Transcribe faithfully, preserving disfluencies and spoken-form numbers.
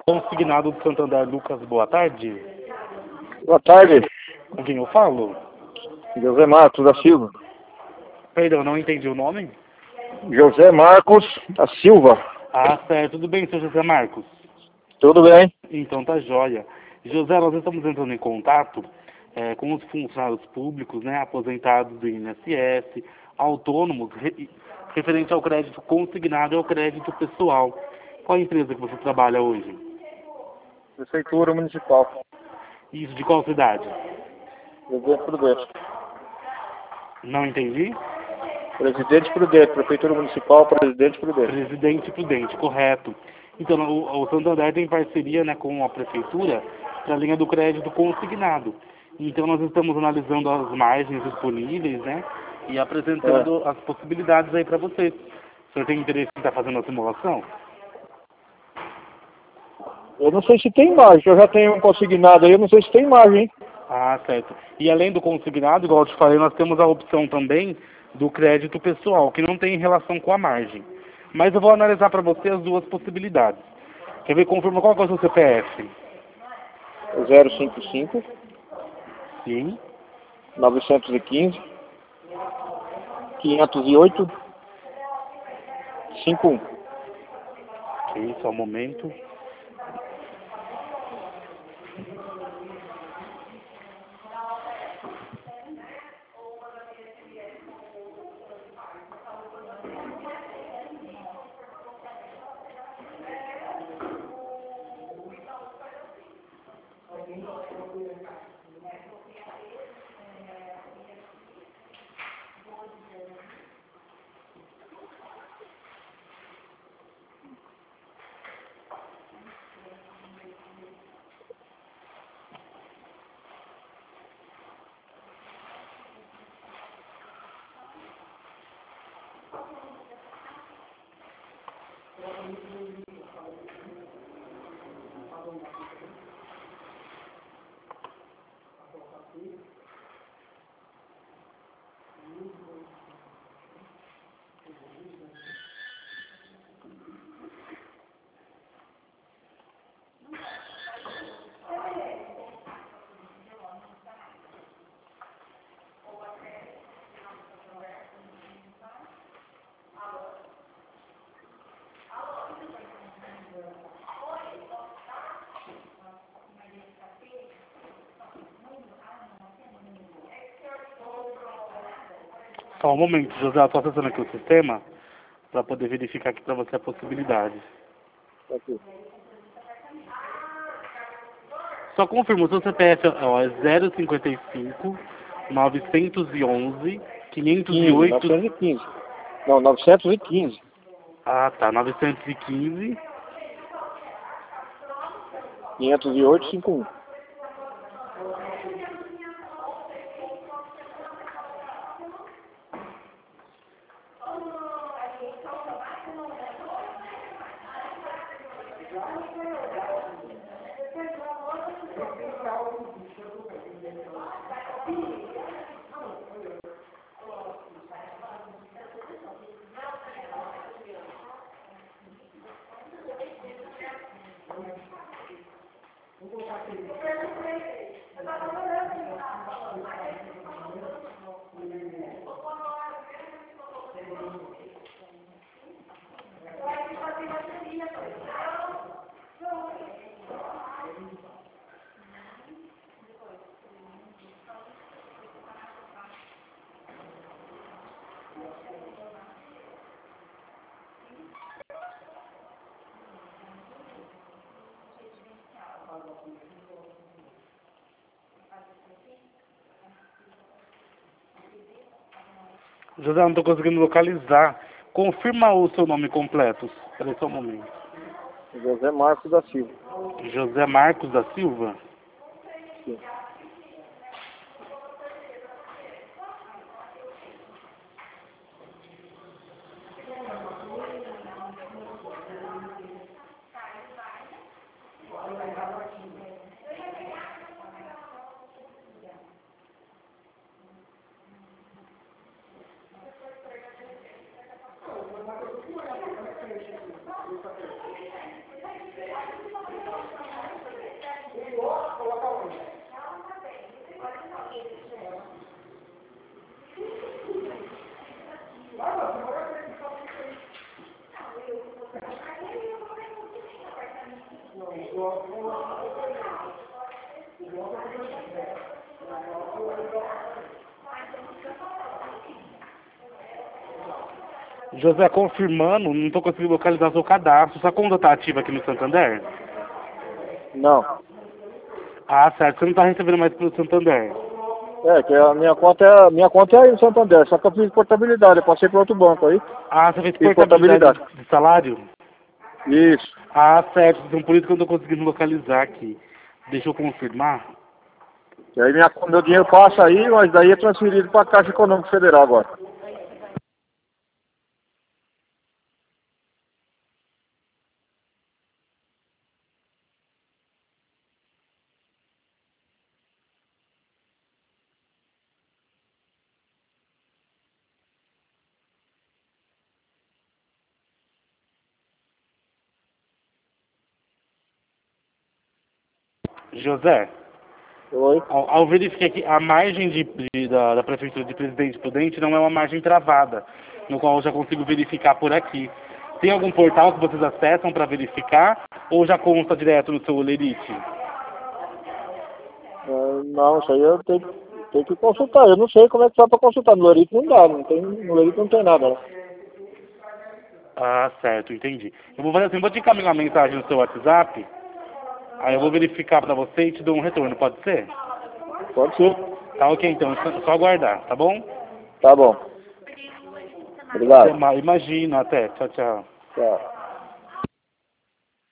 Consignado do Santander, Lucas, boa tarde. Boa tarde, Com quem eu falo? José Marcos da Silva. Perdão, não entendi o nome. José Marcos da Silva. Ah, certo. Tudo bem, seu José Marcos? Tudo bem? Então tá jóia. José, nós estamos entrando em contato é, com os funcionários públicos, né, aposentados do I N S S, autônomos, re, referente ao crédito consignado e ao crédito pessoal. Qual a empresa que você trabalha hoje? Prefeitura Municipal. Isso, de qual cidade? Presidente Prudente. Não entendi? Presidente Prudente. Prefeitura Municipal, Presidente Prudente. Presidente Prudente, correto. Então, o, o Santander tem parceria, né, com a Prefeitura para a linha do crédito consignado. Então, nós estamos analisando as margens disponíveis, né, e apresentando É. as possibilidades aí para você. O senhor tem interesse em estar fazendo a simulação? Eu não sei se tem margem, eu já tenho um consignado aí, eu não sei se tem margem, hein? Ah, certo. E além do consignado, igual eu te falei, nós temos a opção também do crédito pessoal, que não tem relação com a margem. Mas eu vou analisar para você as duas possibilidades. Quer ver? Confirma qual que é o seu C P F? zero cinco cinco, Sim. novecentos e quinze, quinhentos e oito, cinquenta e um. Ok, só um momento. Só um momento, José, eu estou acessando aqui o sistema para poder verificar aqui para você a possibilidade. Aqui. Só confirma, o seu C P F ó, é zero cinquenta e cinco, novecentos e onze, quinhentos e quinze, oito... novecentos e quinze. Não, novecentos e quinze. Ah, tá, novecentos e quinze. quinhentos e oito, cinquenta e um. José, não estou conseguindo localizar. Confirma o seu nome completo. Espera aí só um momento. José Marcos da Silva. José Marcos da Silva? Sim. José, confirmando, não estou conseguindo localizar seu cadastro. Sua conta está ativa aqui no Santander? Não. Ah, certo. Você não está recebendo mais pelo Santander. É, que a minha conta é, minha conta é aí no Santander, só que eu fiz portabilidade, eu passei para outro banco aí. Ah, você fez Fiz portabilidade portabilidade. de salário? Isso. Ah, certo. Então por isso que eu não estou conseguindo localizar aqui. Deixa eu confirmar. E aí minha, meu dinheiro passa aí, mas daí é transferido para a Caixa Econômica Federal agora. José, Oi? ao, ao verificar que a margem de, de- da, da Prefeitura de Presidente Prudente não é uma margem travada, no qual eu já consigo verificar por aqui. Tem algum portal que vocês acessam para verificar ou já consta direto no seu Olerite? Ah, não, isso aí eu tenho, tenho que consultar. Eu não sei como é que faz para consultar. No Lerito não dá, não tem, no Lerito não tem nada. Né? Ah, certo, entendi. Eu vou fazer assim, vou te encaminhar uma mensagem no seu WhatsApp, aí eu vou verificar para você e te dou um retorno, pode ser? Pode ser. Tá ok, então, é só aguardar, tá bom? Tá bom. Até Obrigado. mais, imagina, até, tchau, tchau. Tchau.